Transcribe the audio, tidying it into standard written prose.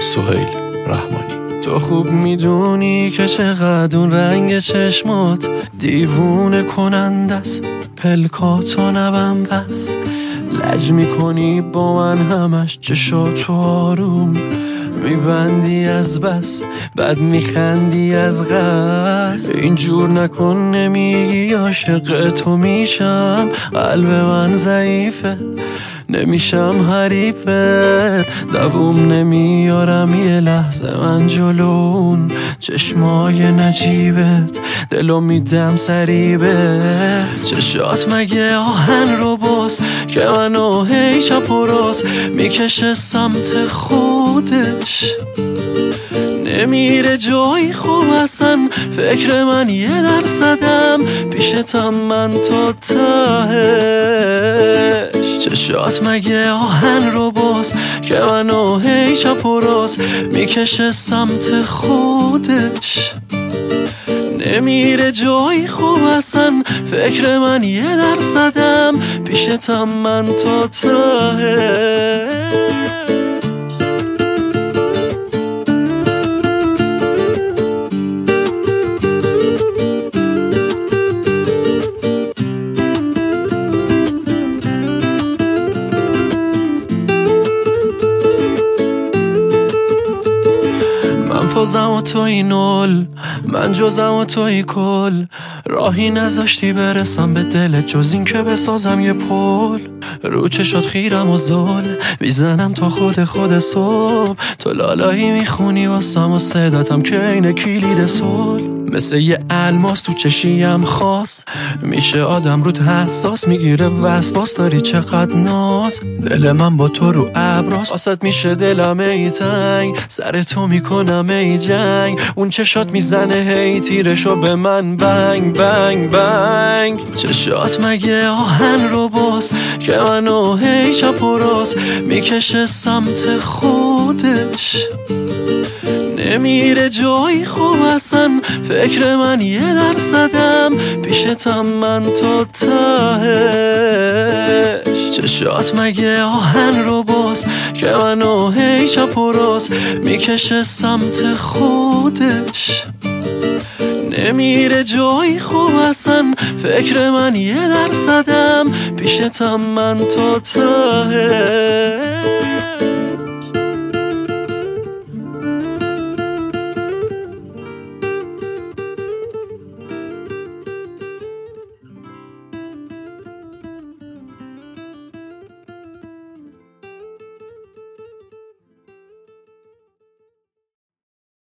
سهیل رحمانی. تو خوب میدونی که چقدر اون رنگ چشمات دیوونه کننده است، پلکاتو نبم بس لج میکنی با من همش، چشاتو آروم میبندی از بس، بعد میخندی از قصد. اینجور نکن، نمیگی عاشق تو میشم، قلب من ضعیفه نمیشم حریفه، دووم نمیارم یه لحظه من جلون چشمای نجیبت، دلو میدم سریبت. چشات مگه آهن رو باز که منو هی چپ و راست میکشه سمت خودش، نمیره جایی خوب اصلا، فکر من 1% پیشتم من تا تهش. چشات مگه آهن رو باز که منو هی چپ و راست میکشه سمت خودش، نمیره جایی خوب اصلا، فکر من 1% پیشتم من تا تهش. من فازم و توی نول، من جزم و توی کل، راهی نذاشتی برسم به دلت جز این که بسازم یه پل. رو چشات خیرم و زل میزنم تا خود صبح، تو لالایی میخونی واسم و صداتم که اینه کلید صلح. مثل یه الماس تو چشیم خاص میشه آدم رود حساس، میگیره وسواس داری چقدر ناز، دل من با تو رو ابراز، واسط میشه دلم ای تنگ، سر تو میکنم ای جنگ، اون چشات میزنه هی تیرشو به من بنگ بنگ بنگ. چشات مگه آهن رو باز که منو هی چپ و راست میکشه سمت خودش، نمیره جایی خوب اصلا، فکر من 1% پیشتم من تا تهش. چشات مگه آهن رو باز که منو هی چپ و راست میکشه سمت خودش، نمیره جایی خوب اصلا، فکر من 1% پیشتم من تا تهش.